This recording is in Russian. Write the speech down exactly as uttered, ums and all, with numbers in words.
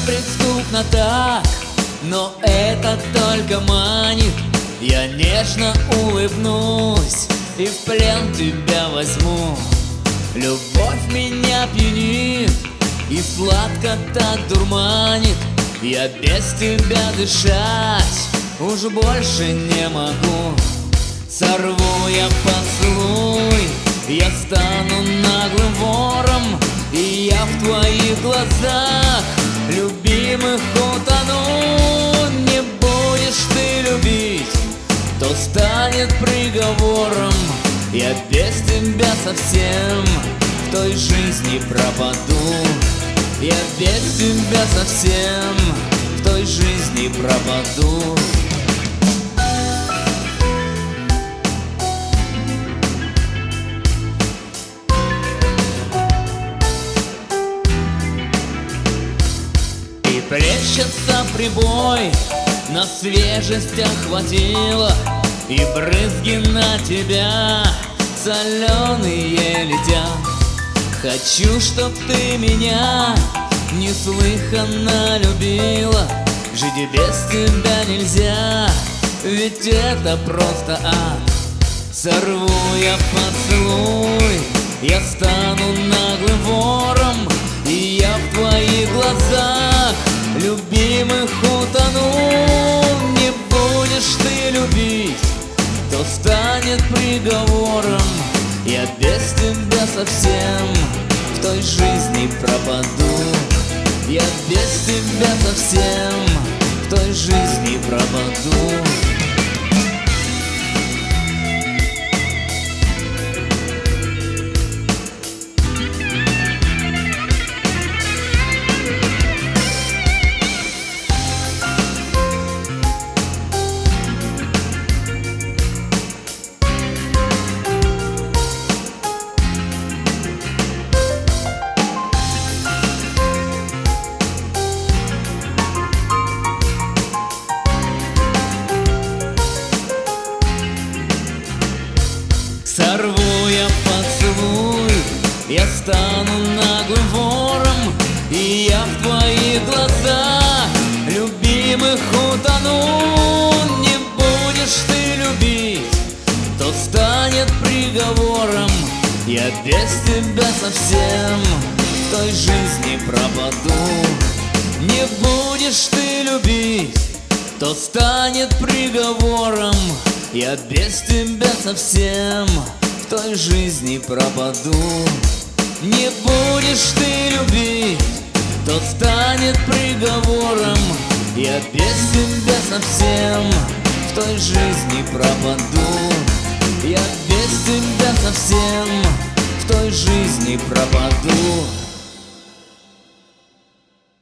преступно так, но это только манит. Я нежно улыбнусь и в плен тебя возьму. Любовь меня пьянит и сладко так дурманит. Я без тебя дышать уж больше не могу. Сорву я поцелуй, я стану наглым вором, и я в твоих глазах, любимых, утону. Не будешь ты любить, то станет приговором. Я без тебя совсем в той жизни пропаду. Я без тебя совсем в той жизни пропаду. И плещется прибой, на свежесть охватило, и брызги на тебя соленые летят. Хочу, чтоб ты меня неслыханно любила. Жить без тебя нельзя, ведь это просто ад. Сорву я поцелуй, я стану наглым вором, и я в твоих глазах, любимых, утону. Не будешь ты любить, то станет приговором. Я без тебя совсем в той жизни пропаду. Я без тебя совсем в той жизни пропаду. Сорву я поцелуй, я стану наглым вором, и я в твоих глазах, любимых, утону. Не будешь ты любить, то станет приговором. Я без тебя совсем в той жизни пропаду. Не будешь ты любить, то станет приговором. Я без тебя совсем в той жизни пропаду. Не будешь ты любить, то станет приговором. Я без тебя совсем в той жизни пропаду. Я без тебя совсем в той жизни пропаду.